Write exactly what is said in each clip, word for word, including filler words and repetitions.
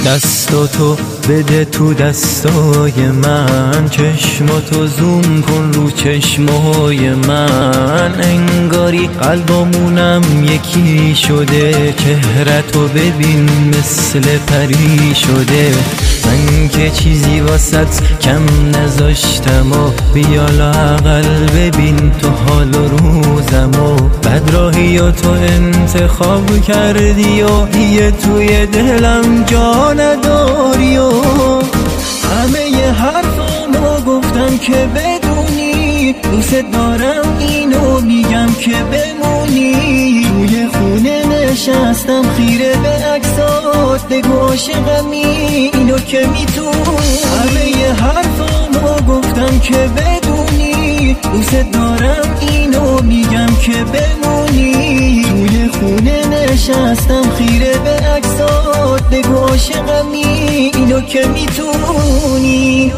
دستاتو بده تو دستای من، چشماتو زوم کن رو چشمای من، انگاری قلبامونم یکی شده، چهرتو ببین مثل پری شده. من که چیزی واسط کم نذاشتم و بیا لااقل ببین تو حال و روزم و بدراهی و تو انتخاب کردی و دیگه توی دلم جا نداری و همه ی حرفامو گفتم که بدونی دوست دارم، اینو میگم که بمونی. روی خونه نشستم خیره به عکسات، بگو عاشقمی اینو که میتونی. همه ی حرفامو گفتم که بدونی دوست دارم، اینو میگم که بمونی. روی خونه نشستم خیره به عکسات، بگو عاشقمی اینو که میتونی.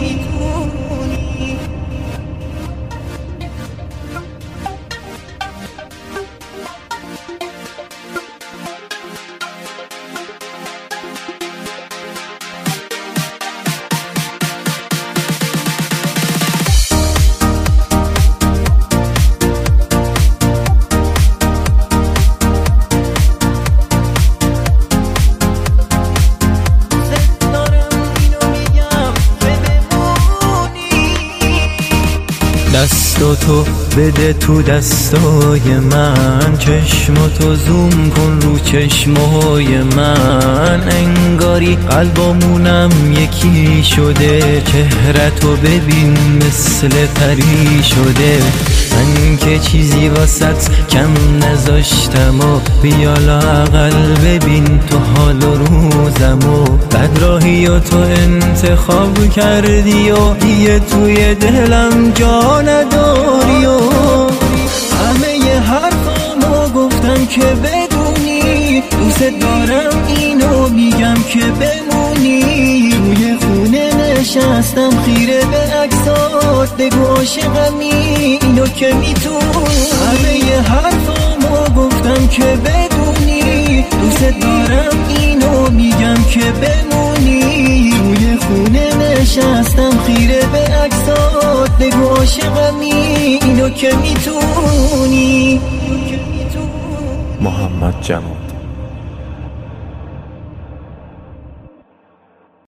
دستاتو بده تو دستای من، چشماتو زوم کن رو چشمای من، انگاری قلبامونم یکی شده، چهرتو ببین مثل پری شده. من که چیزی واسط کم نذاشتم و بیا لااقل ببین تو حال و روزم و بدراهی و تو انتخاب کردی و دیگه توی دلم جا نداری و همه ی حرفامو گفتم که بدونی دوست دارم، اینو میگم که بمونی. روی خونه نشستم خیره به عکسات، بگو عاشقمی اینو که میتونی. همه ی حرفامو گفتم که بدونی دوست دارم، اینو میگم که بمونی. روی خونه نشستم خیره به عکسات، بگو عاشقمی اینو که میتونی. محمد جمال.